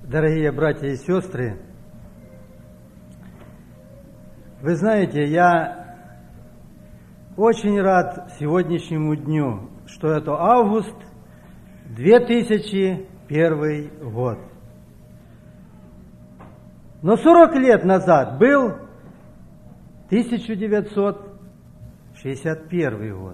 Дорогие братья и сестры, вы знаете, я очень рад сегодняшнему дню, что это август 2001 год. Но 40 лет назад был 1961 год.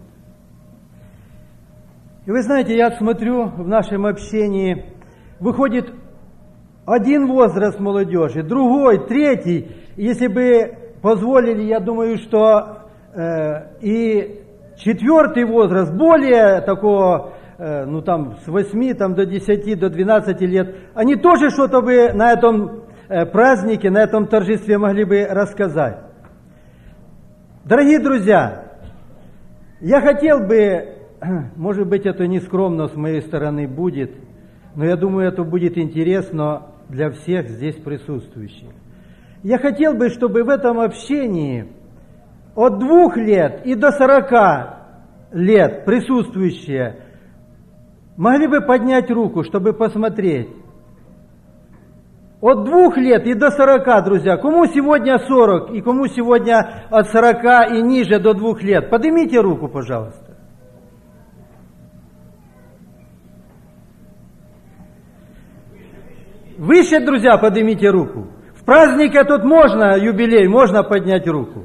И вы знаете, я смотрю в нашем общении, выходит один возраст молодежи, другой, третий. Если бы позволили, я думаю, что и четвертый возраст, более такого, с 8 до 10, до 12 лет, они тоже что-то бы на этом празднике, на этом торжестве могли бы рассказать. Дорогие друзья, я хотел бы, может быть, это нескромно с моей стороны будет, но я думаю, это будет интересно для всех здесь присутствующих. Я хотел бы, чтобы в этом общении от 2 лет и до 40 лет присутствующие могли бы поднять руку, чтобы посмотреть. От 2 лет и до 40, друзья. Кому сегодня 40 и кому сегодня от 40 и ниже до 2 лет? Поднимите руку, пожалуйста. Выше, друзья, поднимите руку. В праздник этот можно, юбилей, можно поднять руку.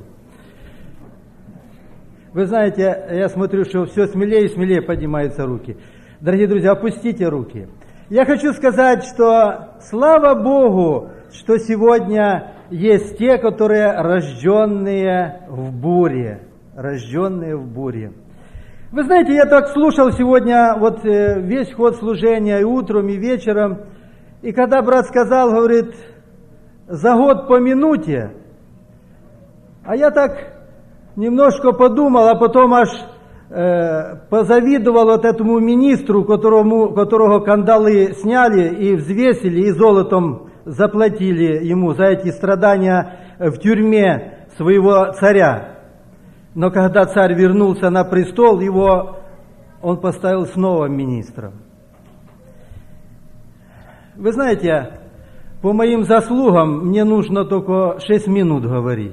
Вы знаете, я смотрю, что все смелее и смелее поднимаются руки. Дорогие друзья, опустите руки. Я хочу сказать, что слава Богу, что сегодня есть те, которые рожденные в буре. Рожденные в буре. Вы знаете, я так слушал сегодня весь ход служения и утром, и вечером. И когда брат сказал, говорит, за год по минуте, а я так немножко подумал, а потом аж позавидовал этому министру, которого кандалы сняли и взвесили, и золотом заплатили ему за эти страдания в тюрьме своего царя. Но когда царь вернулся на престол, он поставил снова министром. Вы знаете, по моим заслугам мне нужно только 6 минут говорить.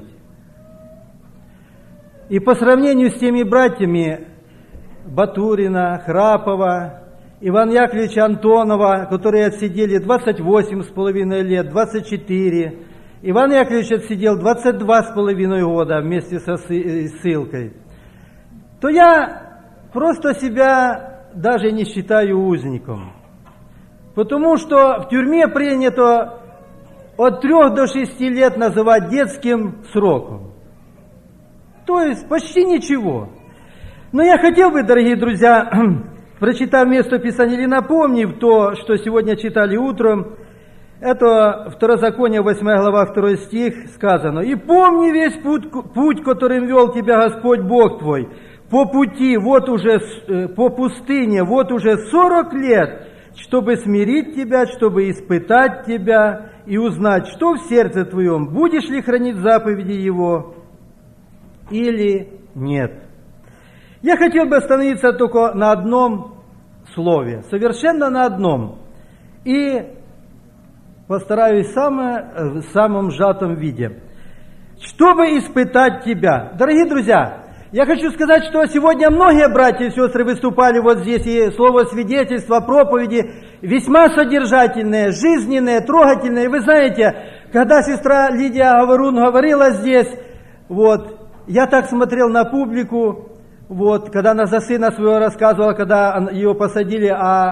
И по сравнению с теми братьями Батурина, Храпова, Ивана Яковлевича Антонова, которые отсидели 28,5 лет, 24, Иван Яковлевич отсидел 22,5 года вместе со ссылкой, то я просто себя даже не считаю узником. Потому что в тюрьме принято от 3 до 6 лет называть детским сроком. То есть почти ничего. Но я хотел бы, дорогие друзья, прочитав место Писания или напомнив то, что сегодня читали утром, это Второзаконие, 8 глава, 2 стих, сказано: «И помни весь путь, которым вел тебя Господь Бог твой, по пути, по пустыне, уже 40 лет, чтобы смирить тебя, чтобы испытать тебя и узнать, что в сердце твоем, будешь ли хранить заповеди Его или нет». Я хотел бы остановиться только на одном слове, совершенно на одном, и постараюсь в самом сжатом виде. Чтобы испытать тебя. Дорогие друзья, я хочу сказать, что сегодня многие братья и сестры выступали здесь, и слово свидетельства, проповеди весьма содержательные, жизненные, трогательные. Вы знаете, когда сестра Лидия Говорун говорила здесь, я так смотрел на публику, когда она за сына своего рассказывала, когда ее посадили,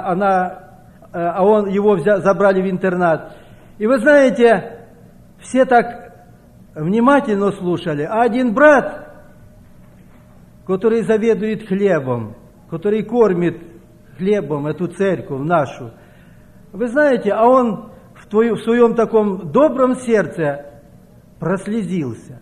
его забрали в интернат. И вы знаете, все так внимательно слушали, а один брат, который заведует хлебом, который кормит хлебом эту церковь нашу. Вы знаете, а он в своем таком добром сердце прослезился.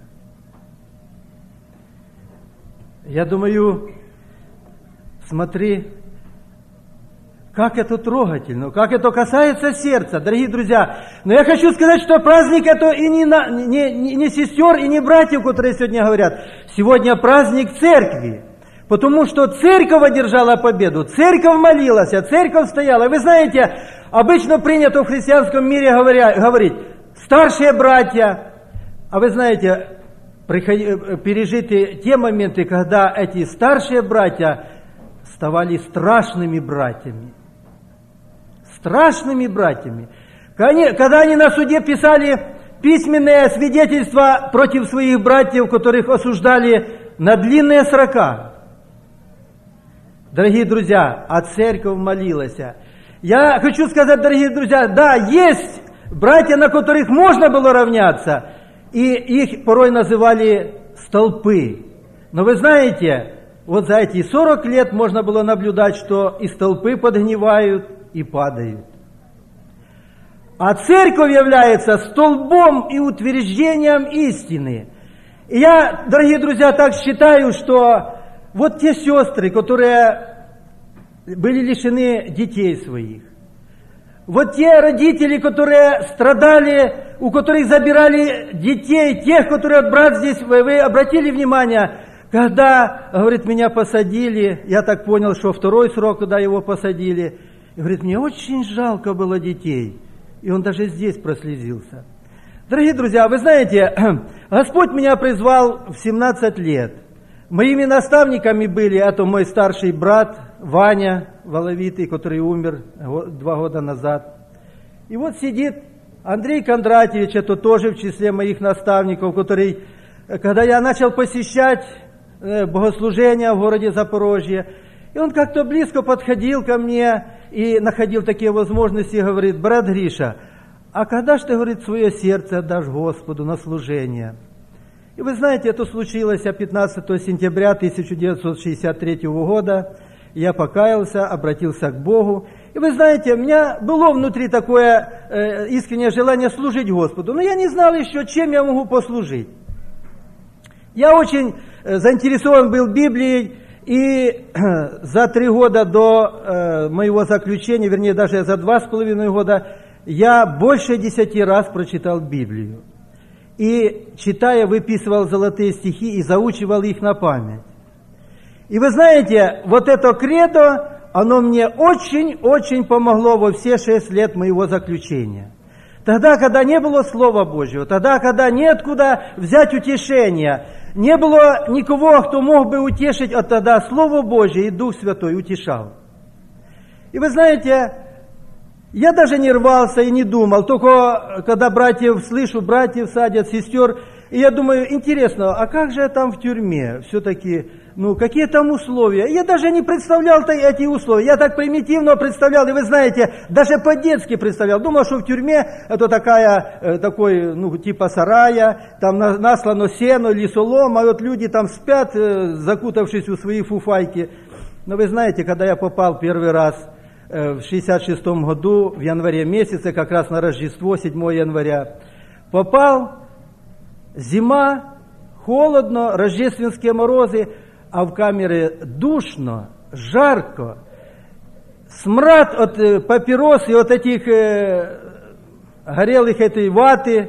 Я думаю, смотри, как это трогательно, как это касается сердца, дорогие друзья. Но я хочу сказать, что праздник это и не сестер, и не братьев, которые сегодня говорят. Сегодня праздник церкви. Потому что церковь одержала победу, церковь молилась, церковь стояла. Вы знаете, обычно принято в христианском мире говорить «старшие братья». А вы знаете, пережиты те моменты, когда эти старшие братья ставали страшными братьями. Страшными братьями. Когда они на суде писали письменные свидетельства против своих братьев, которых осуждали на длинные срока. Дорогие друзья, а церковь молилась. Я хочу сказать, дорогие друзья, да, есть братья, на которых можно было равняться, и их порой называли столпы. Но вы знаете, вот за эти 40 лет можно было наблюдать, что и столпы подгнивают, и падают. А церковь является столбом и утверждением истины. И я, дорогие друзья, так считаю, что вот те сестры, которые были лишены детей своих, вот те родители, которые страдали, у которых забирали детей, тех, которые брат здесь, вы обратили внимание, когда, говорит, меня посадили, я так понял, что второй срок, когда его посадили, и говорит, мне очень жалко было детей, и он даже здесь прослезился. Дорогие друзья, вы знаете, Господь меня призвал в 17 лет. Моими наставниками были, это мой старший брат Ваня Воловитый, который умер 2 года назад. И вот сидит Андрей Кондратьевич, это тоже в числе моих наставников, который, когда я начал посещать богослужения в городе Запорожье, и он как-то близко подходил ко мне и находил такие возможности, и говорит, брат Гриша, а когда ж ты, говорит, свое сердце отдашь Господу на служение? И вы знаете, это случилось 15 сентября 1963 года. Я покаялся, обратился к Богу. И вы знаете, у меня было внутри такое искреннее желание служить Господу. Но я не знал еще, чем я могу послужить. Я очень заинтересован был Библией. И за 3 года до моего заключения, вернее, даже за 2,5 года, я больше 10 раз прочитал Библию. И, читая, выписывал золотые стихи и заучивал их на память. И вы знаете, вот это кредо, оно мне очень-очень помогло во все 6 лет моего заключения. Тогда, когда не было Слова Божьего, тогда, когда неоткуда взять утешение, не было никого, кто мог бы утешить, а тогда Слово Божье и Дух Святой утешал. И вы знаете, я даже не рвался и не думал, только когда слышу, братьев садят, сестер, и я думаю, интересно, а как же я там в тюрьме? Все-таки, какие там условия? Я даже не представлял эти условия, я так примитивно представлял, и вы знаете, даже по-детски представлял. Думал, что в тюрьме это такой, типа сарая, там наслано сено или солома, а вот люди там спят, закутавшись в свои фуфайки. Но вы знаете, когда я попал первый раз в 1966 году, в январе месяце, как раз на Рождество, 7 января, попал, зима, холодно, рождественские морозы, а в камере душно, жарко, смрад от папирос и от этих горелых этой ваты.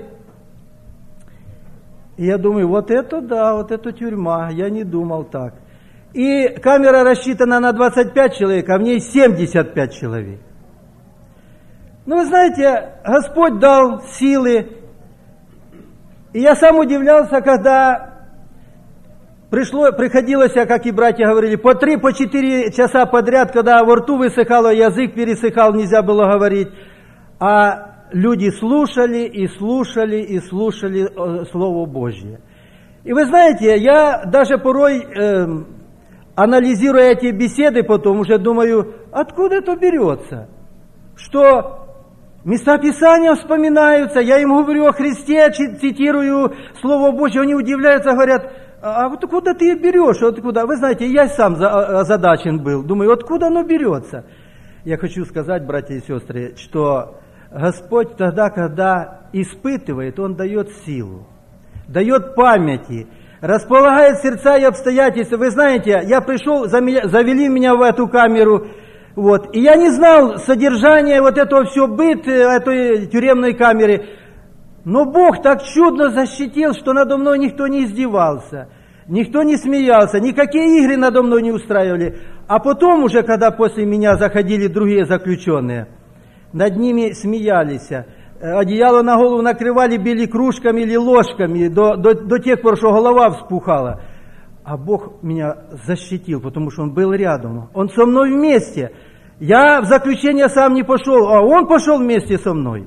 И я думаю, вот это да, вот это тюрьма, я не думал так. И камера рассчитана на 25 человек, а в ней 75 человек. Но вы знаете, Господь дал силы. И я сам удивлялся, когда приходилось, как и братья говорили, по 3-4 часа подряд, когда во рту высыхало, язык пересыхал, нельзя было говорить. А люди слушали и слушали и слушали Слово Божье. И вы знаете, я даже порой, анализируя эти беседы потом, уже думаю, откуда это берется? Что места Писания вспоминаются, я им говорю о Христе, цитирую Слово Божье, они удивляются, говорят, а вот откуда ты берешь? Откуда? Вы знаете, я сам озадачен был, думаю, откуда оно берется? Я хочу сказать, братья и сестры, что Господь тогда, когда испытывает, Он дает силу, дает памяти, располагает сердца и обстоятельства. Вы знаете, я пришел, завели меня в эту камеру, и я не знал содержания вот этого все быт этой тюремной камеры. Но Бог так чудно защитил, что надо мной никто не издевался. Никто не смеялся, никакие игры надо мной не устраивали. А потом уже, когда после меня заходили другие заключенные, над ними смеялись. Одеяло на голову накрывали, били кружками или ложками до тех пор, что голова вспухала. А Бог меня защитил, потому что Он был рядом. Он со мной вместе. Я в заключение сам не пошел, а Он пошел вместе со мной.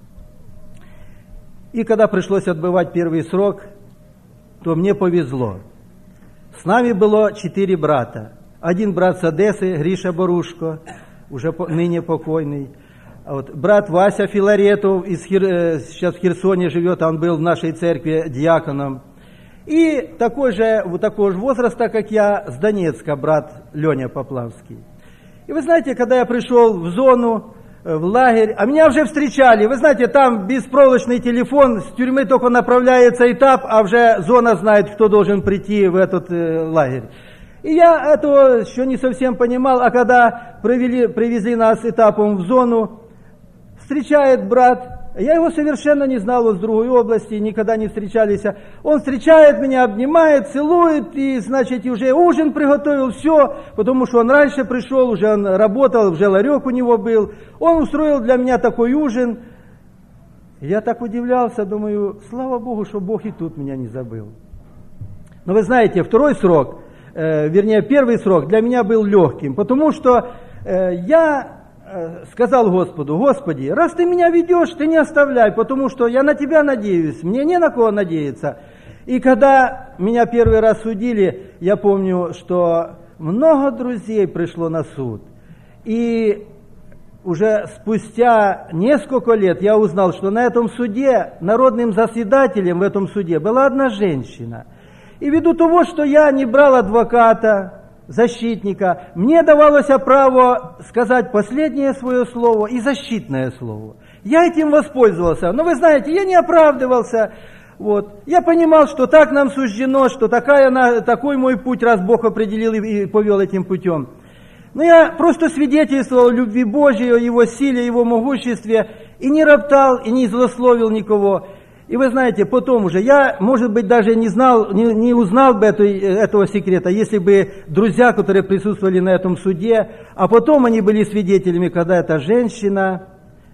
И когда пришлось отбывать первый срок, то мне повезло. С нами было 4 брата. Один брат с Одессы, Гриша Борушко, уже ныне покойный. А вот брат Вася Филаретов, сейчас в Херсоне живет, он был в нашей церкви диаконом. И такого же возраста, как я, с Донецка, брат Леня Поплавский. И вы знаете, когда я пришел в зону, в лагерь, а меня уже встречали. Вы знаете, там беспроволочный телефон, с тюрьмы только направляется этап, а уже зона знает, кто должен прийти в этот лагерь. И я этого еще не совсем понимал, а когда привезли нас этапом в зону, встречает брат, я его совершенно не знал, он с другой области, никогда не встречались. Он встречает меня, обнимает, целует, и, значит, уже ужин приготовил, все, потому что он раньше пришел, уже он работал, уже ларек у него был. Он устроил для меня такой ужин. Я так удивлялся, думаю, слава Богу, что Бог и тут меня не забыл. Но вы знаете, первый срок для меня был легким, потому что я сказал Господу: Господи, раз Ты меня ведешь, Ты не оставляй, потому что я на Тебя надеюсь, мне не на кого надеяться. И когда меня первый раз судили, я помню, что много друзей пришло на суд. И уже спустя несколько лет я узнал, что на этом суде, народным заседателем в этом суде была одна женщина. И ввиду того, что я не брал адвоката, защитника, мне давалось право сказать последнее свое слово и защитное слово. Я этим воспользовался, но вы знаете, я не оправдывался. Вот. Я понимал, что так нам суждено, что такой мой путь, раз Бог определил и повел этим путем. Но я просто свидетельствовал о любви Божьей, о Его силе, Его могуществе, и не роптал, и не злословил никого. И вы знаете, потом уже, я, может быть, даже не узнал бы этого секрета, если бы друзья, которые присутствовали на этом суде, а потом они были свидетелями, когда эта женщина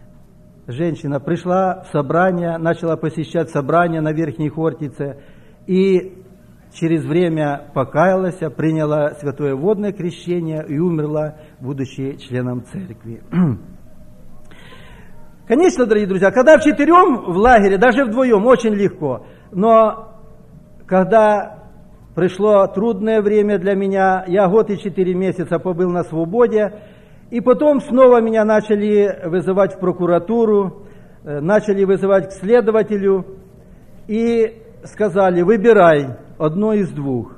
пришла в собрание, начала посещать собрание на Верхней Хортице, и через время покаялась, приняла святое водное крещение и умерла, будучи членом церкви. Конечно, дорогие друзья, когда вчетвером в лагере, даже вдвоем, очень легко. Но когда пришло трудное время для меня, я 1 год и 4 месяца побыл на свободе, и потом снова меня начали вызывать в прокуратуру, начали вызывать к следователю, и сказали: выбирай одно из двух.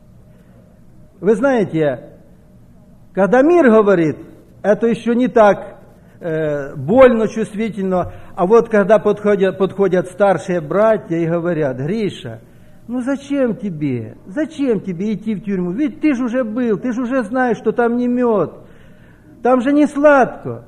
Вы знаете, когда мир говорит, это еще не так больно, чувствительно, а вот когда подходят старшие братья и говорят: Гриша, ну зачем тебе идти в тюрьму, ведь ты же уже был, ты же уже знаешь, что там не мед, там же не сладко.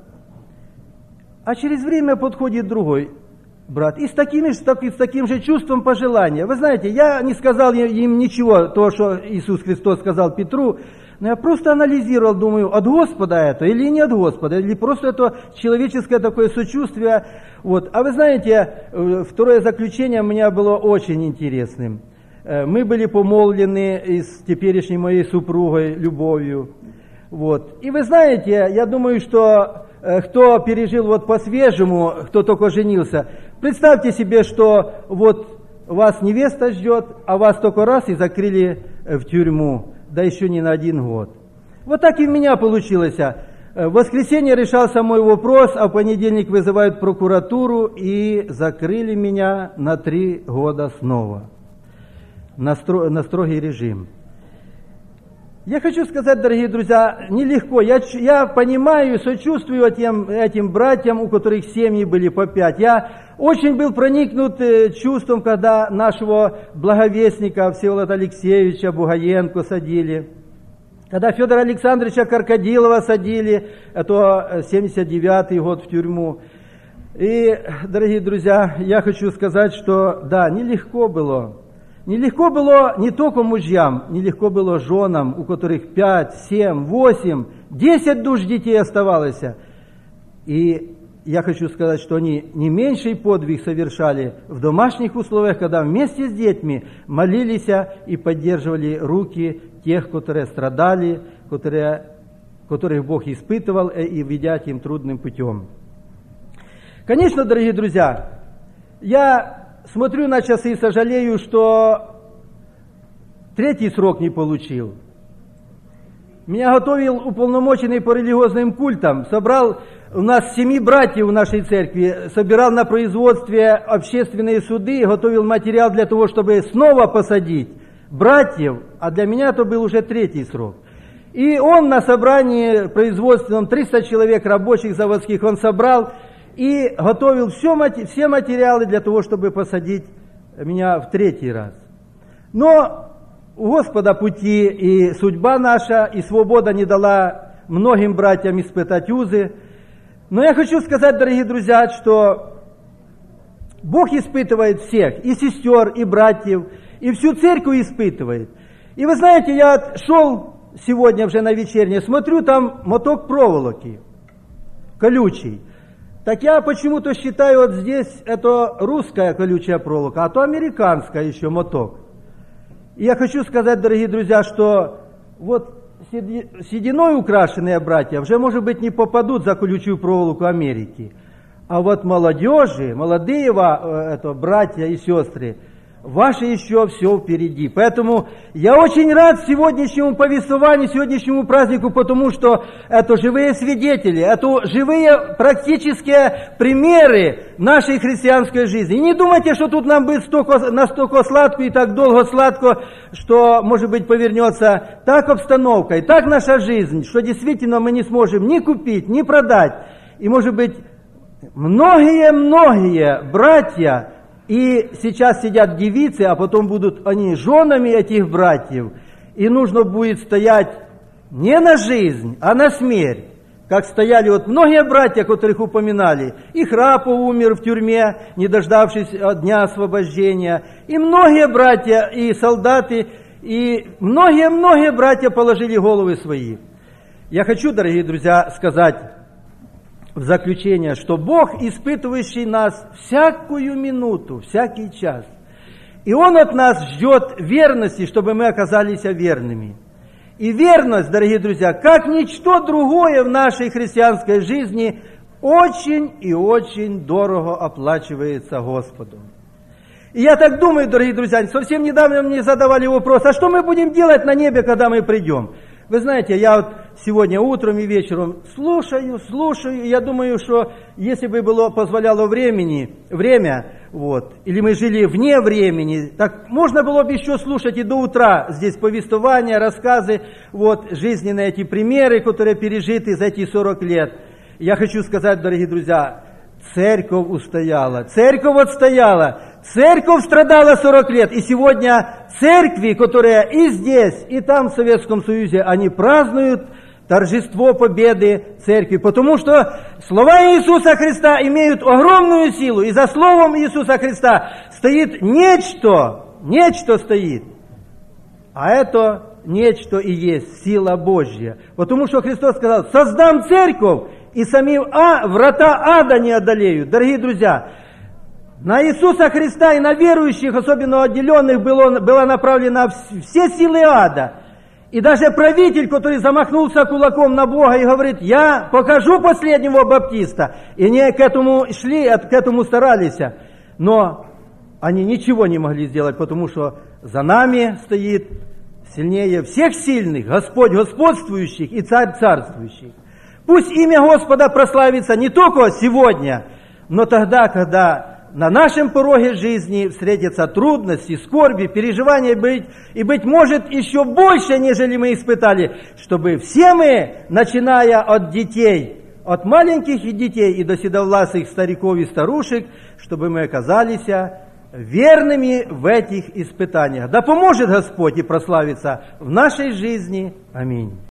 А через время подходит другой брат, и с таким же чувством пожелания. Вы знаете, я не сказал им ничего, то, что Иисус Христос сказал Петру, но я просто анализировал, думаю, от Господа это или не от Господа, или просто это человеческое такое сочувствие. Вот. А вы знаете, второе заключение у меня было очень интересным. Мы были помолвлены с теперешней моей супругой Любовью. Вот. И вы знаете, я думаю, что кто пережил вот по-свежему, кто только женился, представьте себе, что вот вас невеста ждет, а вас только раз и закрыли в тюрьму, да еще не на 1 год. Вот так и у меня получилось. В воскресенье решался мой вопрос, а в понедельник вызывают прокуратуру и закрыли меня на 3 года снова, на строгий режим. Я хочу сказать, дорогие друзья, нелегко. Я понимаю, сочувствую этим братьям, у которых семьи были по 5. Я очень был проникнут чувством, когда нашего благовестника Всеволода Алексеевича Бугаенко садили, когда Федора Александровича Каркадилова садили, это 79-й год в тюрьму. И, дорогие друзья, я хочу сказать, что да, нелегко было. Нелегко было не только мужьям, нелегко было женам, у которых 5, 7, 8, 10 душ детей оставалось. И я хочу сказать, что они не меньший подвиг совершали в домашних условиях, когда вместе с детьми молились и поддерживали руки тех, которые страдали, которых Бог испытывал и ведя им трудным путем. Конечно, дорогие друзья, я смотрю на часы и сожалею, что 3-й срок не получил. Меня готовил уполномоченный по религиозным культам, собрал у нас 7 братьев в нашей церкви, собирал на производстве общественные суды, готовил материал для того, чтобы снова посадить братьев, а для меня это был уже 3-й срок. И он на собрании производственном, 300 человек рабочих заводских, он собрал и готовил все материалы для того, чтобы посадить меня в 3-й раз. Но у Господа пути, и судьба наша, и свобода не дала многим братьям испытать узы. Но я хочу сказать, дорогие друзья, что Бог испытывает всех, и сестер, и братьев, и всю церковь испытывает. И вы знаете, я шел сегодня уже на вечернее, смотрю, там моток проволоки, колючий. Так я почему-то считаю, вот здесь это русская колючая проволока, а то американская еще моток. И я хочу сказать, дорогие друзья, что вот сединой украшенные братья уже, может быть, не попадут за колючую проволоку Америки. А вот молодежи, молодые братья и сестры, ваше еще все впереди. Поэтому я очень рад сегодняшнему повествованию, сегодняшнему празднику, потому что это живые свидетели, это живые практические примеры нашей христианской жизни. И не думайте, что тут нам будет настолько сладко и так долго сладко, что, может быть, повернется так обстановка и так наша жизнь, что действительно мы не сможем ни купить, ни продать. И, может быть, многие братья, и сейчас сидят девицы, а потом будут они женами этих братьев, и нужно будет стоять не на жизнь, а на смерть, как стояли вот многие братья, которых упоминали. И Храпов умер в тюрьме, не дождавшись дня освобождения, и многие братья, и солдаты, и многие братья положили головы свои. Я хочу, дорогие друзья, сказать в заключение, что Бог, испытывающий нас всякую минуту, всякий час, и Он от нас ждет верности, чтобы мы оказались верными. И верность, дорогие друзья, как ничто другое в нашей христианской жизни, очень и очень дорого оплачивается Господом. И я так думаю, дорогие друзья, совсем недавно мне задавали вопрос, а что мы будем делать на небе, когда мы придем? Вы знаете, я вот сегодня утром и вечером слушаю, и я думаю, что если бы позволяло время, или мы жили вне времени, так можно было бы еще слушать и до утра здесь повествования, рассказы, жизненные эти примеры, которые пережиты за эти 40 лет. Я хочу сказать, дорогие друзья, церковь устояла, церковь отстояла, церковь страдала 40 лет, и сегодня церкви, которые и здесь, и там в Советском Союзе, они празднуют торжество победы церкви, потому что слова Иисуса Христа имеют огромную силу, и за словом Иисуса Христа стоит нечто стоит, а это нечто и есть сила Божья, потому что Христос сказал, создам церковь, и сами врата ада не одолеют. Дорогие друзья, на Иисуса Христа и на верующих, особенно отделенных, была направлена все силы ада. И даже правитель, который замахнулся кулаком на Бога и говорит, я покажу последнего баптиста. И они к этому шли, к этому старались. Но они ничего не могли сделать, потому что за нами стоит сильнее всех сильных, Господь господствующих и Царь царствующих. Пусть имя Господа прославится не только сегодня, но тогда, когда на нашем пороге жизни встретятся трудности, скорби, переживания, быть может, еще больше, нежели мы испытали, чтобы все мы, начиная от детей, от маленьких детей и до седовласых стариков и старушек, чтобы мы оказались верными в этих испытаниях. Да поможет Господь и прославится в нашей жизни. Аминь.